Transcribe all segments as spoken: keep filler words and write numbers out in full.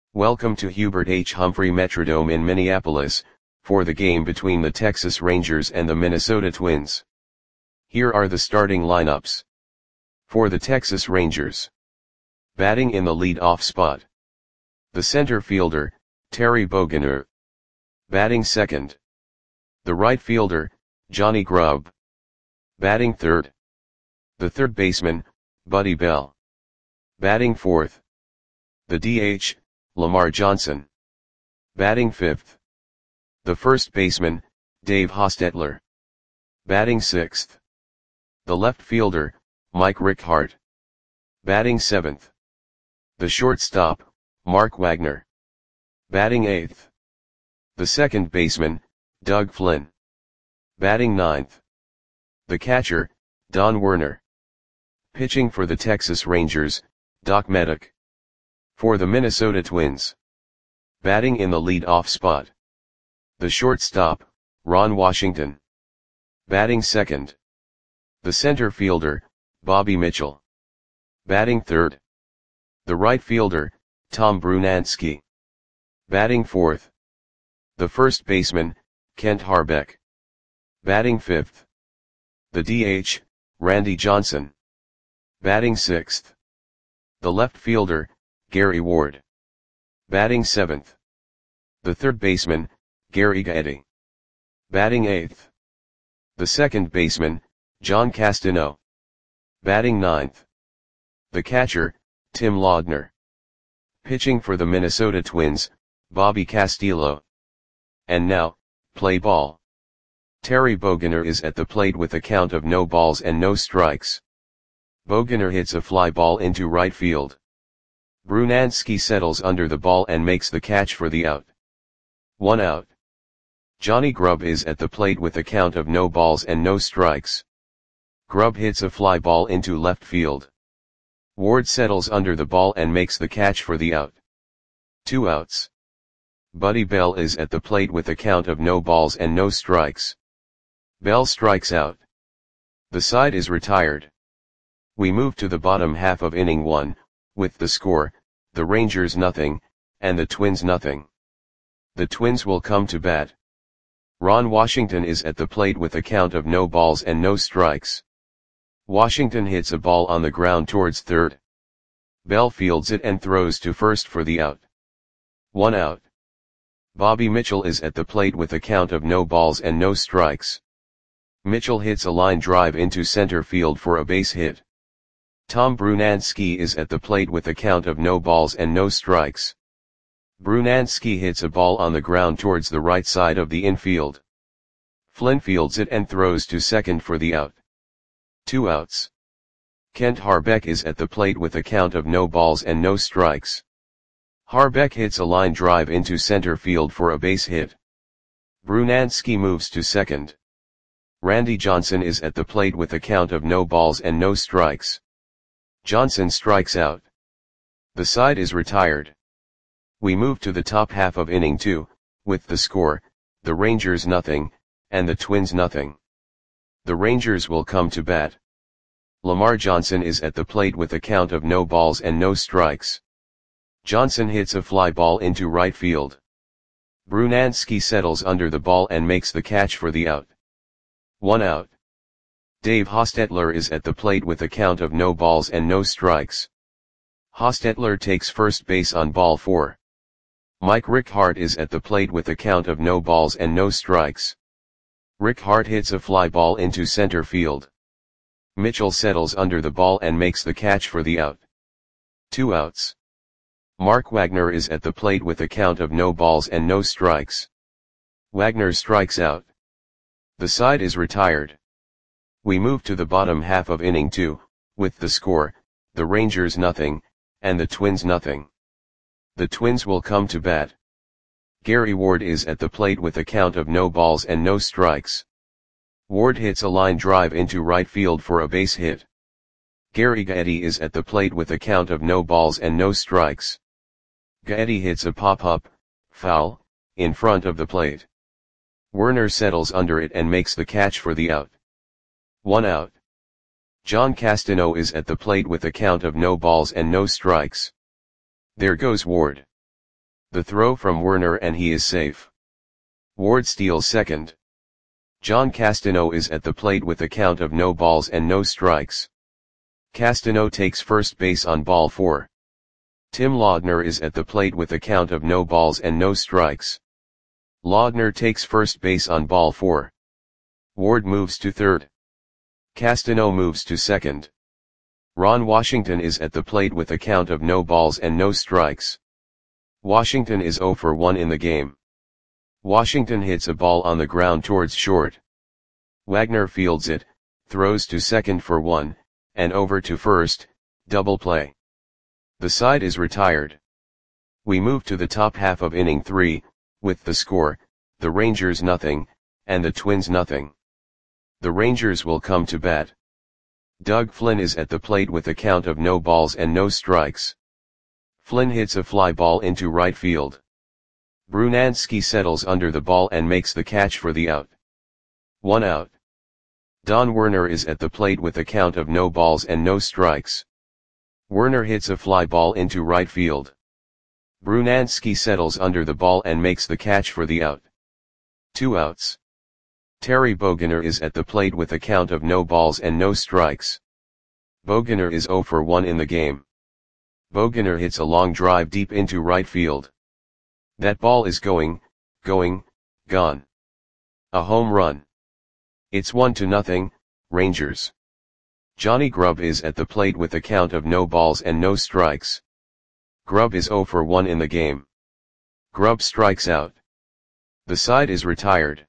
Welcome to Hubert H. Humphrey Metrodome in Minneapolis, for the game between the Texas Rangers and the Minnesota Twins. Here are the starting lineups. For the Texas Rangers. Batting in the lead-off spot. The center fielder, Terry Bogner. Batting second. The right fielder, Johnny Grubb. Batting third. The third baseman, Buddy Bell. Batting fourth. The D H, Lamar Johnson. Batting fifth. The first baseman, Dave Hostetler. Batting sixth. The left fielder, Mike Rickhardt. Batting seventh. The shortstop, Mark Wagner. Batting eighth. The second baseman, Doug Flynn. Batting ninth. The catcher, Don Werner. Pitching for the Texas Rangers, Doc Meddick. For the Minnesota Twins. Batting in the lead-off spot. The shortstop, Ron Washington. Batting second. The center fielder, Bobby Mitchell. Batting third. The right fielder, Tom Brunansky. Batting fourth. The first baseman, Kent Harbeck. Batting fifth. The D H, Randy Johnson. Batting sixth. The left fielder, Gary Ward. Batting seventh. The third baseman, Gary Gaetti. Batting eighth. The second baseman, John Castino. Batting ninth. The catcher, Tim Laudner. Pitching for the Minnesota Twins, Bobby Castillo. And now, play ball. Terry Bogner is at the plate with a count of no balls and no strikes. Bogner hits a fly ball into right field. Brunansky settles under the ball and makes the catch for the out. One out. Johnny Grubb is at the plate with a count of no balls and no strikes. Grubb hits a fly ball into left field. Ward settles under the ball and makes the catch for the out. Two outs. Buddy Bell is at the plate with a count of no balls and no strikes. Bell strikes out. The side is retired. We move to the bottom half of inning one, with the score, the Rangers nothing, and the Twins nothing. The Twins will come to bat. Ron Washington is at the plate with a count of no balls and no strikes. Washington hits a ball on the ground towards third. Bell fields it and throws to first for the out. One out. Bobby Mitchell is at the plate with a count of no balls and no strikes. Mitchell hits a line drive into center field for a base hit. Tom Brunansky is at the plate with a count of no balls and no strikes. Brunansky hits a ball on the ground towards the right side of the infield. Flynn fields it and throws to second for the out. Two outs. Kent Harbeck is at the plate with a count of no balls and no strikes. Harbeck hits a line drive into center field for a base hit. Brunansky moves to second. Randy Johnson is at the plate with a count of no balls and no strikes. Johnson strikes out. The side is retired. We move to the top half of inning two, with the score, the Rangers nothing, and the Twins nothing. The Rangers will come to bat. Lamar Johnson is at the plate with a count of no balls and no strikes. Johnson hits a fly ball into right field. Brunansky settles under the ball and makes the catch for the out. One out. Dave Hostetler is at the plate with a count of no balls and no strikes. Hostetler takes first base on ball four. Mike Rickhardt is at the plate with a count of no balls and no strikes. Rickhardt hits a fly ball into center field. Mitchell settles under the ball and makes the catch for the out. Two outs. Mark Wagner is at the plate with a count of no balls and no strikes. Wagner strikes out. The side is retired. We move to the bottom half of inning two, with the score, the Rangers nothing, and the Twins nothing. The Twins will come to bat. Gary Ward is at the plate with a count of no balls and no strikes. Ward hits a line drive into right field for a base hit. Gary Gaetti is at the plate with a count of no balls and no strikes. Gaetti hits a pop-up, foul, in front of the plate. Werner settles under it and makes the catch for the out. One out. John Castino is at the plate with a count of no balls and no strikes. There goes Ward. The throw from Werner and he is safe. Ward steals second. John Castano is at the plate with a count of no balls and no strikes. Castano takes first base on ball four. Tim Laudner is at the plate with a count of no balls and no strikes. Laudner takes first base on ball four. Ward moves to third. Castano moves to second. Ron Washington is at the plate with a count of no balls and no strikes. Washington is zero for one in the game. Washington hits a ball on the ground towards short. Wagner fields it, throws to second for one, and over to first, double play. The side is retired. We move to the top half of inning three, with the score, the Rangers nothing, and the Twins nothing. The Rangers will come to bat. Doug Flynn is at the plate with a count of no balls and no strikes. Flynn hits a fly ball into right field. Brunansky settles under the ball and makes the catch for the out. One out. Don Werner is at the plate with a count of no balls and no strikes. Werner hits a fly ball into right field. Brunansky settles under the ball and makes the catch for the out. Two outs. Terry Bogner is at the plate with a count of no balls and no strikes. Bogner is zero for one in the game. Bogner hits a long drive deep into right field. That ball is going, going, gone. A home run. It's one to nothing, Rangers. Johnny Grubb is at the plate with a count of no balls and no strikes. Grubb is zero for one in the game. Grubb strikes out. The side is retired.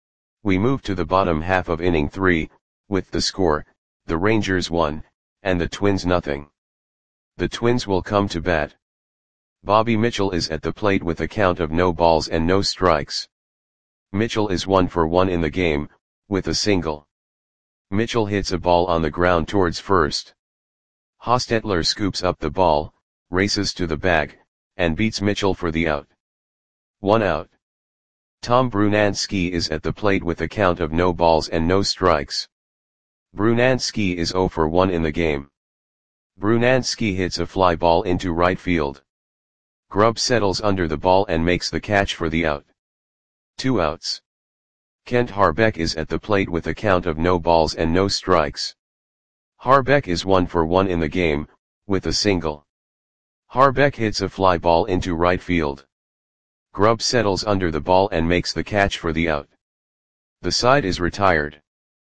We move to the bottom half of inning three, with the score, the Rangers one, and the Twins nothing. The Twins will come to bat. Bobby Mitchell is at the plate with a count of no balls and no strikes. Mitchell is one for one in the game, with a single. Mitchell hits a ball on the ground towards first. Hostetler scoops up the ball, races to the bag, and beats Mitchell for the out. One out. Tom Brunansky is at the plate with a count of no balls and no strikes. Brunansky is zero for one in the game. Brunansky hits a fly ball into right field. Grubb settles under the ball and makes the catch for the out. Two outs. Kent Harbeck is at the plate with a count of no balls and no strikes. Harbeck is one for one in the game, with a single. Harbeck hits a fly ball into right field. Grubb settles under the ball and makes the catch for the out. The side is retired.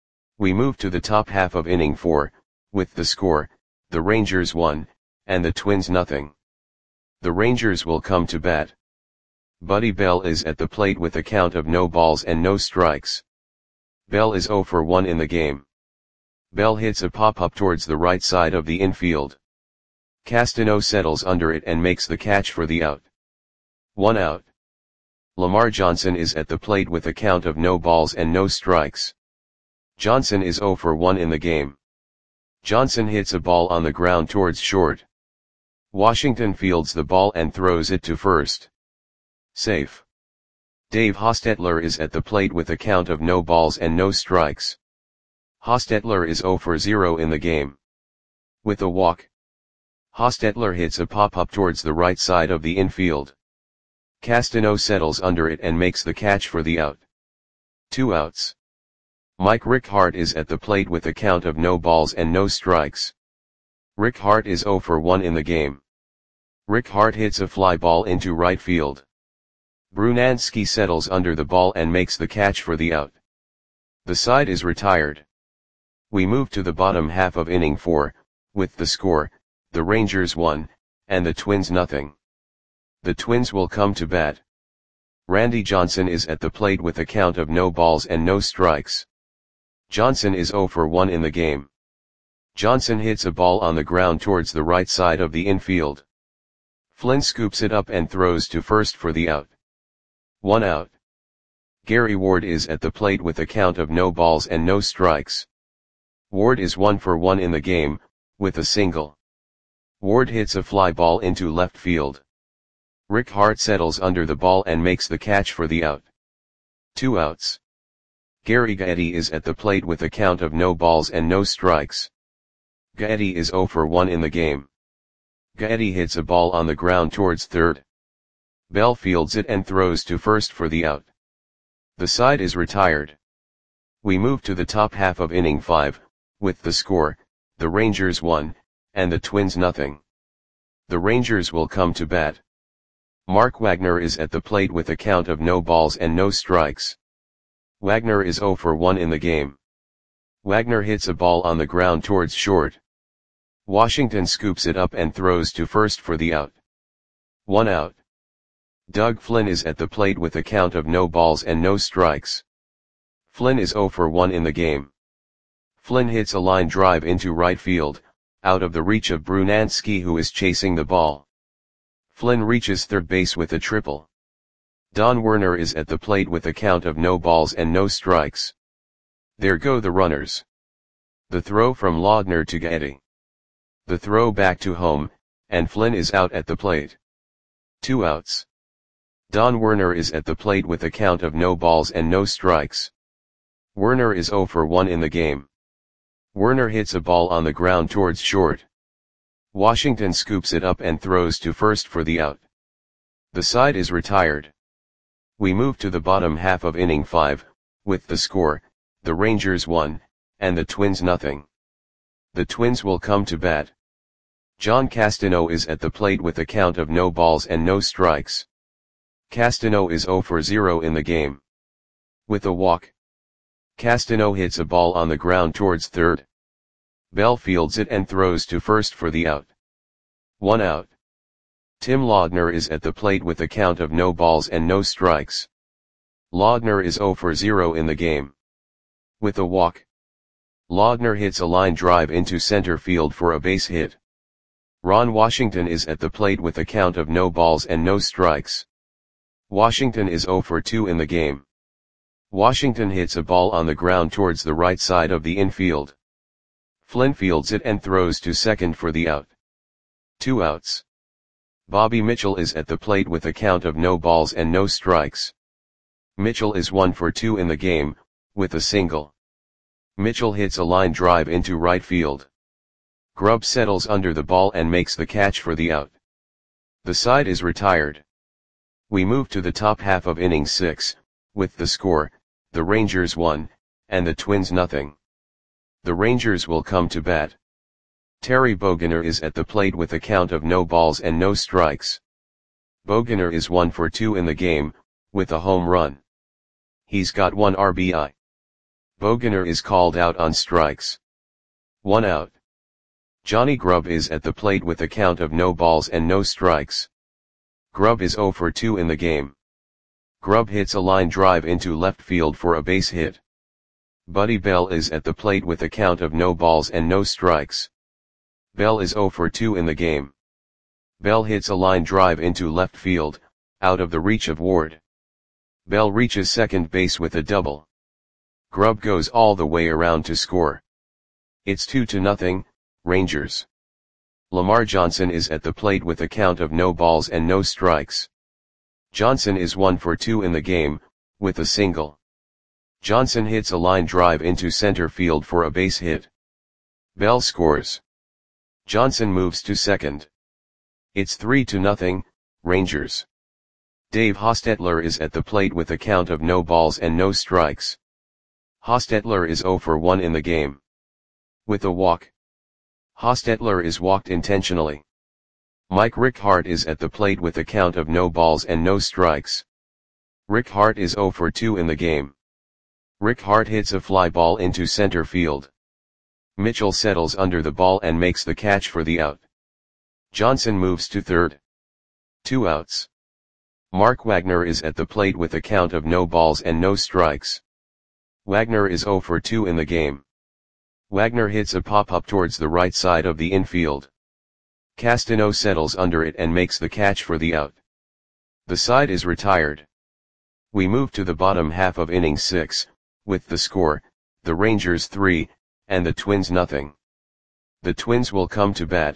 We move to the top half of inning four, with the score, the Rangers one, and the Twins nothing. The Rangers will come to bat. Buddy Bell is at the plate with a count of no balls and no strikes. Bell is zero for one in the game. Bell hits a pop-up towards the right side of the infield. Castano settles under it and makes the catch for the out. One out. Lamar Johnson is at the plate with a count of no balls and no strikes. Johnson is zero for one in the game. Johnson hits a ball on the ground towards short. Washington fields the ball and throws it to first. Safe. Dave Hostetler is at the plate with a count of no balls and no strikes. Hostetler is zero for zero in the game. With a walk. Hostetler hits a pop-up towards the right side of the infield. Castano settles under it and makes the catch for the out. Two outs. Mike Rickhart is at the plate with a count of no balls and no strikes. Rickhart is zero for one in the game. Rickhart hits a fly ball into right field. Brunansky settles under the ball and makes the catch for the out. The side is retired. We move to the bottom half of inning four, with the score, the Rangers one, and the Twins nothing. The Twins will come to bat. Randy Johnson is at the plate with a count of no balls and no strikes. Johnson is zero for one in the game. Johnson hits a ball on the ground towards the right side of the infield. Flynn scoops it up and throws to first for the out. One out. Gary Ward is at the plate with a count of no balls and no strikes. Ward is one for one in the game, with a single. Ward hits a fly ball into left field. Rickhart settles under the ball and makes the catch for the out. Two outs. Gary Gaetti is at the plate with a count of no balls and no strikes. Gaetti is zero for one in the game. Gaetti hits a ball on the ground towards third. Bell fields it and throws to first for the out. The side is retired. We move to the top half of inning five, with the score, the Rangers one, and the Twins nothing. The Rangers will come to bat. Mark Wagner is at the plate with a count of no balls and no strikes. Wagner is oh for one in the game. Wagner hits a ball on the ground towards short. Washington scoops it up and throws to first for the out. One out. Doug Flynn is at the plate with a count of no balls and no strikes. Flynn is oh for one in the game. Flynn hits a line drive into right field, out of the reach of Brunansky, who is chasing the ball. Flynn reaches third base with a triple. Don Werner is at the plate with a count of no balls and no strikes. There go the runners. The throw from Laudner to Getty. The throw back to home, and Flynn is out at the plate. Two outs. Don Werner is at the plate with a count of no balls and no strikes. Werner is oh for one in the game. Werner hits a ball on the ground towards short. Washington scoops it up and throws to first for the out. The side is retired. We move to the bottom half of inning five, with the score, the Rangers one, and the Twins nothing. The Twins will come to bat. John Castano is at the plate with a count of no balls and no strikes. Castano is oh for zero in the game. With a walk. Castano hits a ball on the ground towards third. Bell fields it and throws to first for the out. One out. Tim Laudner is at the plate with a count of no balls and no strikes. Laudner is oh for zero in the game. With a walk. Laudner hits a line drive into center field for a base hit. Ron Washington is at the plate with a count of no balls and no strikes. Washington is oh for two in the game. Washington hits a ball on the ground towards the right side of the infield. Flynn fields it and throws to second for the out. Two outs. Bobby Mitchell is at the plate with a count of no balls and no strikes. Mitchell is one for two in the game, with a single. Mitchell hits a line drive into right field. Grubb settles under the ball and makes the catch for the out. The side is retired. We move to the top half of inning six, with the score, the Rangers one, and the Twins nothing. The Rangers will come to bat. Terry Boginer is at the plate with a count of no balls and no strikes. Boginer is one for two in the game, with a home run. He's got one R B I. Boginer is called out on strikes. One out. Johnny Grubb is at the plate with a count of no balls and no strikes. Grubb is oh for two in the game. Grubb hits a line drive into left field for a base hit. Buddy Bell is at the plate with a count of no balls and no strikes. Bell is oh for two in the game. Bell hits a line drive into left field, out of the reach of Ward. Bell reaches second base with a double. Grubb goes all the way around to score. It's two to nothing, Rangers. Lamar Johnson is at the plate with a count of no balls and no strikes. Johnson is one for two in the game, with a single. Johnson hits a line drive into center field for a base hit. Bell scores. Johnson moves to second. It's three to nothing, Rangers. Dave Hostetler is at the plate with a count of no balls and no strikes. Hostetler is oh for one in the game. With a walk. Hostetler is walked intentionally. Mike Rickhart is at the plate with a count of no balls and no strikes. Rickhart is oh for two in the game. Rickhart hits a fly ball into center field. Mitchell settles under the ball and makes the catch for the out. Johnson moves to third. Two outs. Mark Wagner is at the plate with a count of no balls and no strikes. Wagner is oh for two in the game. Wagner hits a pop-up towards the right side of the infield. Castano settles under it and makes the catch for the out. The side is retired. We move to the bottom half of inning six, with the score, the Rangers three, and the Twins nothing. The Twins will come to bat.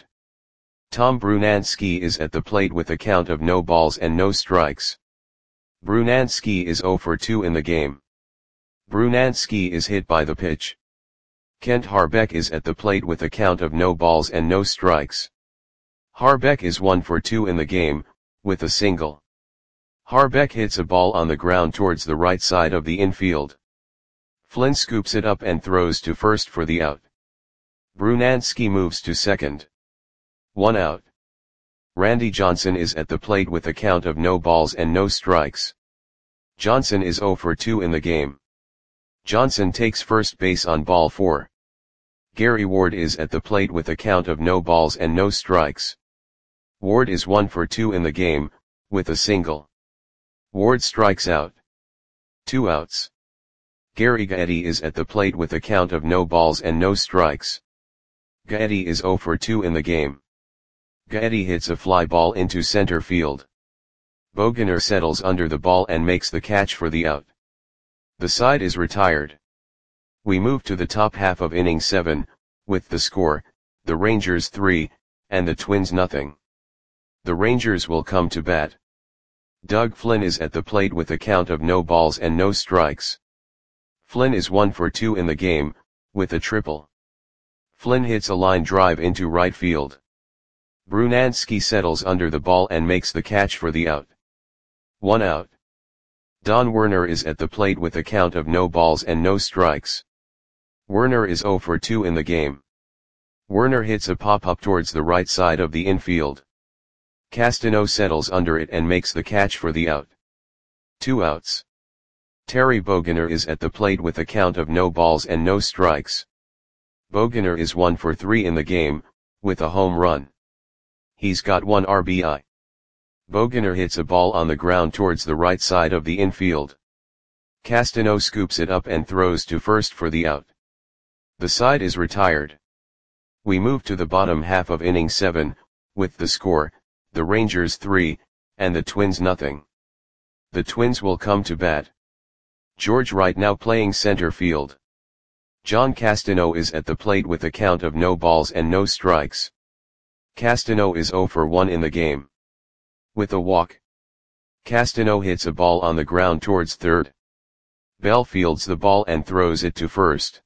Tom Brunansky is at the plate with a count of no balls and no strikes. Brunansky is oh for two in the game. Brunansky is hit by the pitch. Kent Harbeck is at the plate with a count of no balls and no strikes. Harbeck is one for two in the game, with a single. Harbeck hits a ball on the ground towards the right side of the infield. Flynn scoops it up and throws to first for the out. Brunansky moves to second. One out. Randy Johnson is at the plate with a count of no balls and no strikes. Johnson is oh for two in the game. Johnson takes first base on ball four. Gary Ward is at the plate with a count of no balls and no strikes. Ward is one for two in the game, with a single. Ward strikes out. Two outs. Gary Gaetti is at the plate with a count of no balls and no strikes. Gaetti is oh for two in the game. Gaetti hits a fly ball into center field. Bogner settles under the ball and makes the catch for the out. The side is retired. We move to the top half of inning seven, with the score, the Rangers three, and the Twins nothing. The Rangers will come to bat. Doug Flynn is at the plate with a count of no balls and no strikes. Flynn is one for two in the game, with a triple. Flynn hits a line drive into right field. Brunansky settles under the ball and makes the catch for the out. One out. Don Werner is at the plate with a count of no balls and no strikes. Werner is oh for two in the game. Werner hits a pop-up towards the right side of the infield. Castano settles under it and makes the catch for the out. Two outs. Terry Bogner is at the plate with a count of no balls and no strikes. Bogner is one for three in the game, with a home run. He's got one R B I. Bogner hits a ball on the ground towards the right side of the infield. Castano scoops it up and throws to first for the out. The side is retired. We move to the bottom half of inning seven, with the score, the Rangers three, and the Twins nothing. The Twins will come to bat. George Wright now playing center field. John Castano is at the plate with a count of no balls and no strikes. Castano is oh for one in the game. With a walk. Castano hits a ball on the ground towards third. Bell fields the ball and throws it to first.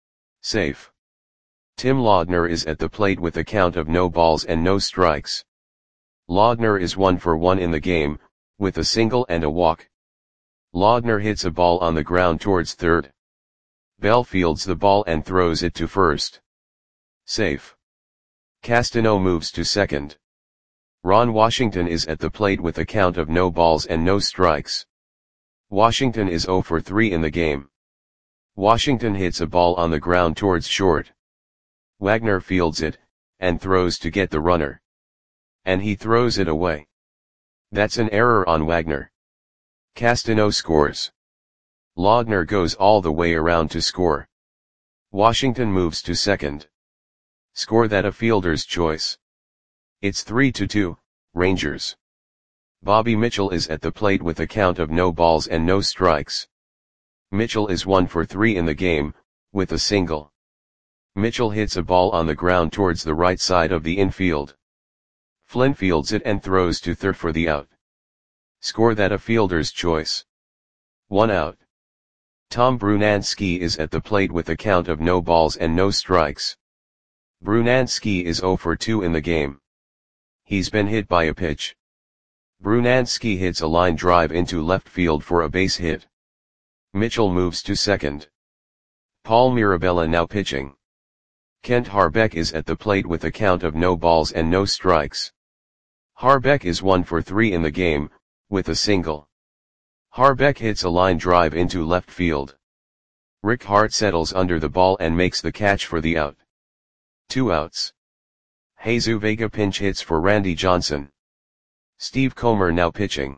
Safe. Tim Laudner is at the plate with a count of no balls and no strikes. Laudner is one for one in the game, with a single and a walk. Laudner hits a ball on the ground towards third. Bell fields the ball and throws it to first. Safe. Castano moves to second. Ron Washington is at the plate with a count of no balls and no strikes. Washington is oh for three in the game. Washington hits a ball on the ground towards short. Wagner fields it, and throws to get the runner. And he throws it away. That's an error on Wagner. Castano scores. Laudner goes all the way around to score. Washington moves to second. Score that a fielder's choice. It's three to two, Rangers. Bobby Mitchell is at the plate with a count of no balls and no strikes. Mitchell is one for three in the game, with a single. Mitchell hits a ball on the ground towards the right side of the infield. Flynn fields it and throws to third for the out. Score that a fielder's choice. One out. Tom Brunansky is at the plate with a count of no balls and no strikes. Brunansky is oh for two in the game. He's been hit by a pitch. Brunansky hits a line drive into left field for a base hit. Mitchell moves to second. Paul Mirabella now pitching. Kent Harbeck is at the plate with a count of no balls and no strikes. Harbeck is one for three in the game, with a single. Harbeck hits a line drive into left field. Rick Hart settles under the ball and makes the catch for the out. Two outs. Jesus Vega pinch hits for Randy Johnson. Steve Comer now pitching.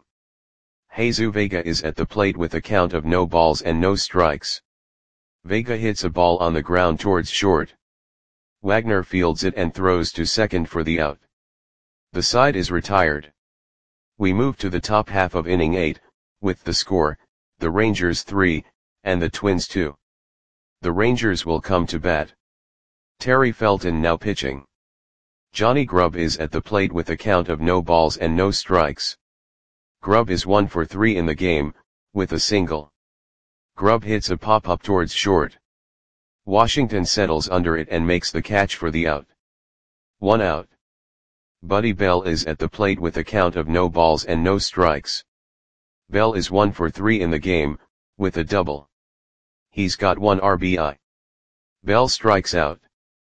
Jesus Vega is at the plate with a count of no balls and no strikes. Vega hits a ball on the ground towards short. Wagner fields it and throws to second for the out. The side is retired. We move to the top half of inning eight, with the score, the Rangers three, and the Twins two. The Rangers will come to bat. Terry Felton now pitching. Johnny Grubb is at the plate with a count of no balls and no strikes. Grubb is one for three in the game, with a single. Grubb hits a pop-up towards short. Washington settles under it and makes the catch for the out. One out. Buddy Bell is at the plate with a count of no balls and no strikes. Bell is one for three in the game, with a double. He's got one R B I. Bell strikes out.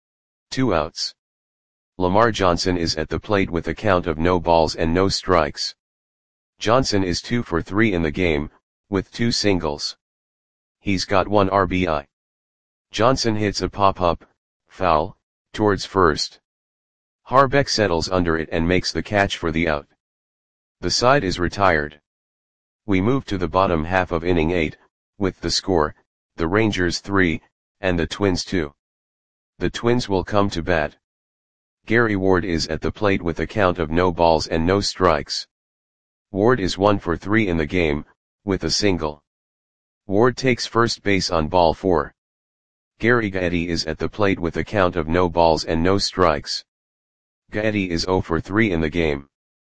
Two outs. Lamar Johnson is at the plate with a count of no balls and no strikes. Johnson is two for three in the game, with two singles. He's got one R B I. Johnson hits a pop-up, foul, towards first. Harbeck settles under it and makes the catch for the out. The side is retired. We move to the bottom half of inning eight, with the score, the Rangers three, and the Twins two. The Twins will come to bat. Gary Ward is at the plate with a count of no balls and no strikes. Ward is one for three in the game, with a single. Ward takes first base on ball four. Gary Gaetti is at the plate with a count of no balls and no strikes. Gaetti is zero for three in the game.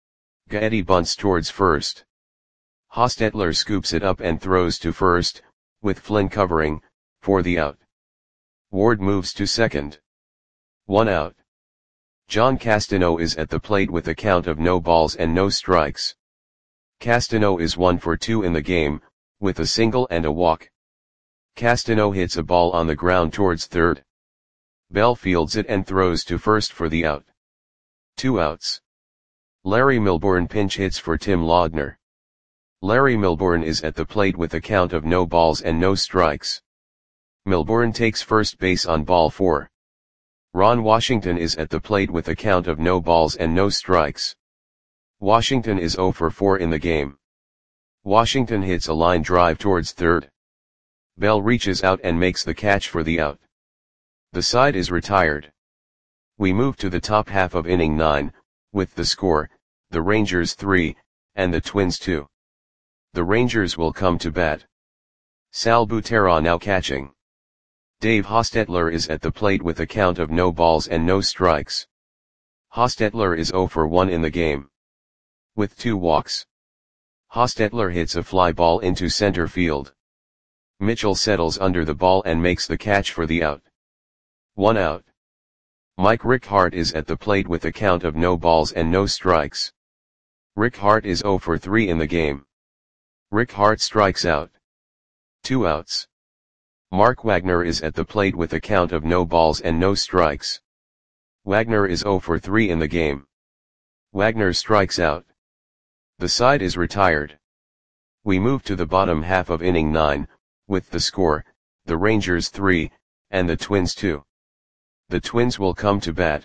Gaetti bunts towards first. Hostetler scoops it up and throws to first, with Flynn covering, for the out. Ward moves to second. One out. John Castano is at the plate with a count of no balls and no strikes. Castano is one for two in the game, with a single and a walk. Castano hits a ball on the ground towards third. Bell fields it and throws to first for the out. Two outs. Larry Milbourne pinch hits for Tim Laudner. Larry Milbourne is at the plate with a count of no balls and no strikes. Milbourne takes first base on ball four. Ron Washington is at the plate with a count of no balls and no strikes. Washington is zero for four in the game. Washington hits a line drive towards third. Bell reaches out and makes the catch for the out. The side is retired. We move to the top half of inning nine, with the score, the Rangers three, and the Twins two. The Rangers will come to bat. Sal Butera now catching. Dave Hostetler is at the plate with a count of no balls and no strikes. Hostetler is zero for one in the game. With two walks. Hostetler hits a fly ball into center field. Mitchell settles under the ball and makes the catch for the out. One out. Mike Rickhart is at the plate with a count of no balls and no strikes. Rickhart is zero for three in the game. Rickhart strikes out. Two outs. Mark Wagner is at the plate with a count of no balls and no strikes. Wagner is zero for three in the game. Wagner strikes out. The side is retired. We move to the bottom half of inning nine, with the score, the Rangers three, and the Twins two. The Twins will come to bat.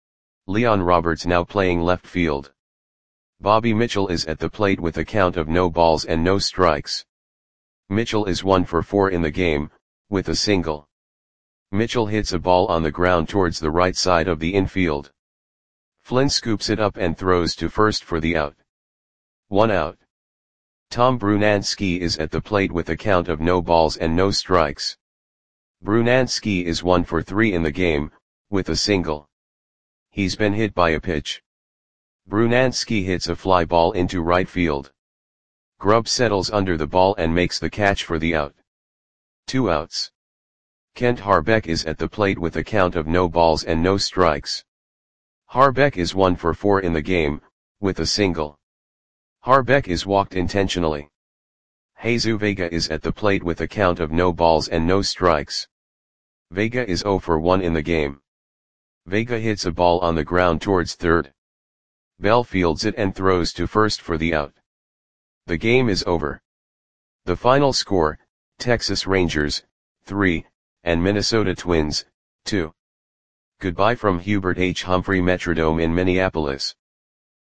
Leon Roberts now playing left field. Bobby Mitchell is at the plate with a count of no balls and no strikes. Mitchell is one for four in the game, with a single. Mitchell hits a ball on the ground towards the right side of the infield. Flynn scoops it up and throws to first for the out. One out. Tom Brunansky is at the plate with a count of no balls and no strikes. Brunansky is one for three in the game, with a single. He's been hit by a pitch. Brunansky hits a fly ball into right field. Grubb settles under the ball and makes the catch for the out. Two outs. Kent Harbeck is at the plate with a count of no balls and no strikes. Harbeck is one for four in the game, with a single. Harbeck is walked intentionally. Jesus Vega is at the plate with a count of no balls and no strikes. Vega is zero for one in the game. Vega hits a ball on the ground towards third. Bell fields it and throws to first for the out. The game is over. The final score, Texas Rangers, three, and Minnesota Twins, two. Goodbye from Hubert H. Humphrey Metrodome in Minneapolis.